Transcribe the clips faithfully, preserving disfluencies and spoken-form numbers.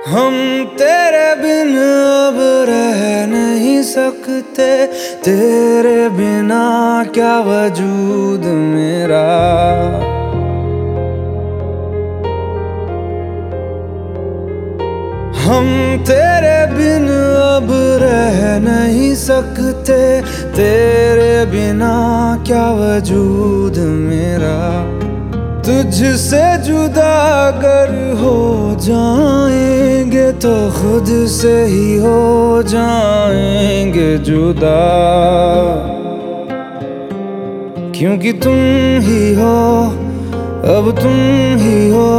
हम तेरे बिन अब रह नहीं सकते, तेरे बिना क्या वजूद मेरा। हम तेरे बिन अब रह नहीं सकते, तेरे बिना क्या वजूद मेरा। तुझसे जुदा अगर हो जाएंगे तो खुद से ही हो जाएंगे जुदा, क्योंकि तुम ही हो, अब तुम ही हो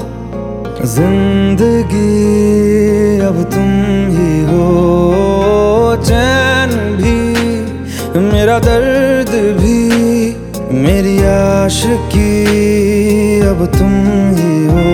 जिंदगी, अब तुम ही हो। चैन भी मेरा दर्द भी मेरी आशिकी, अब तुम ही हो।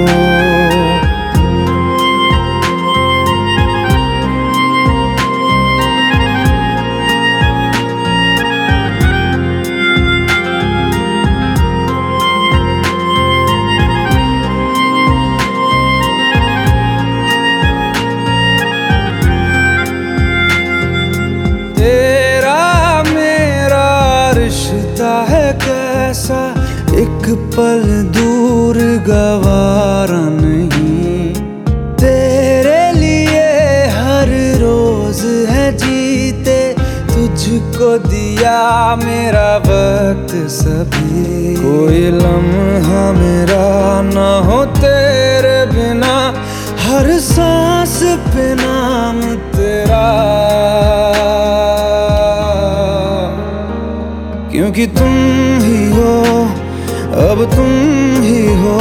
है कैसा एक पल दूर गवारा नहीं, तेरे लिए हर रोज है जीते, तुझको दिया मेरा वक्त सभी। कोई लम्हा मेरा ना हो तेरे बिना, हर सांस पे नाम तेरा, क्योंकि तुम ही हो, अब तुम ही हो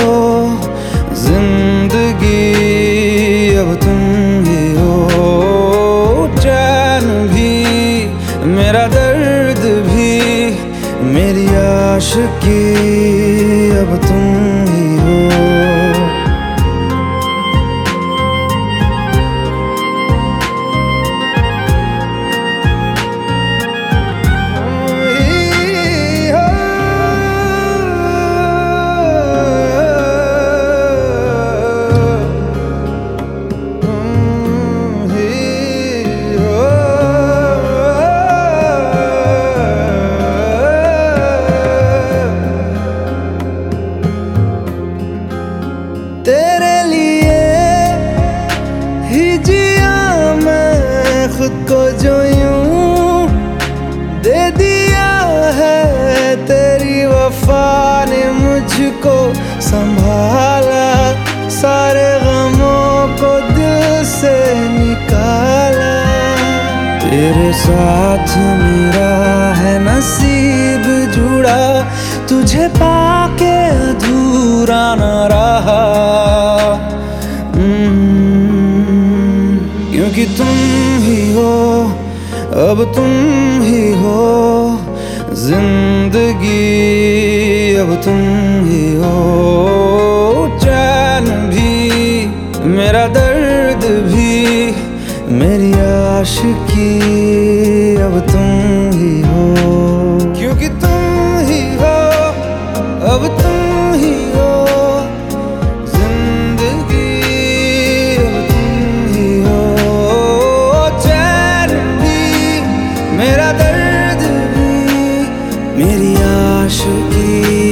जिंदगी, अब तुम ही हो। चैन भी मेरा दर्द भी मेरी आशिकी, अब तुम ही हो। तेरे लिए ही जिया मैं खुद को, जो यूं दे दिया है तेरी वफा ने मुझको संभाला, सारे गमों को दिल से निकाला। तेरे साथ मेरा है नसीब जुड़ा, तुझे पाके अधूरा न रहा, क्योंकि तुम ही हो, अब तुम ही हो जिंदगी, अब तुम ही हो। चैन भी मेरा दर्द भी मेरी आशिकी, अब तुम ही हो, क्योंकि तुम ही हो, अब तुम ही हो जिंदगी, अब तुम ही हो। चैन भी मेरा दर्द भी मेरी आशिकी।